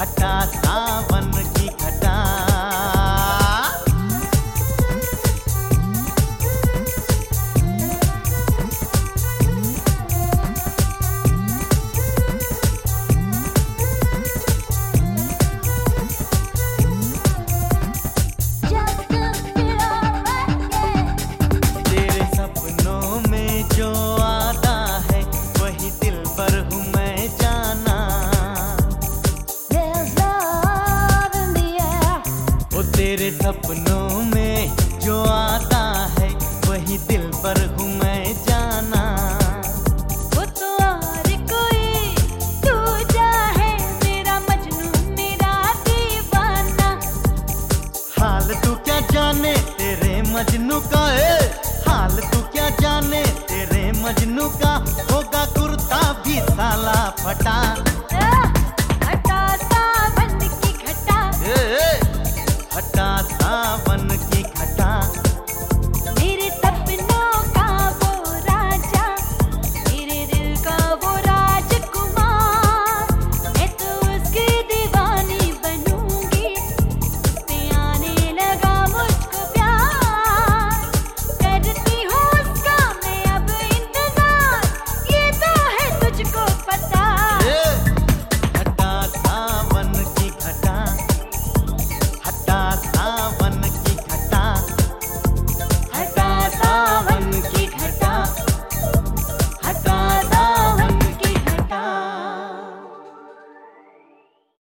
हटा सावन की घटा। तेरे सपनों में जो आता है वही दिल पर हूँ मैं जाना। ओ तेरे सपनों में जो आता है वही दिल पर हूँ मैं जाना। वो तो और कोई तू चाहे मेरा मजनू मेरा दीवाना। हाल तू क्या जाने तेरे मजनू का है, हाल तू क्या जाने तेरे मजनू का, होगा कुर्ता भी साला फटा।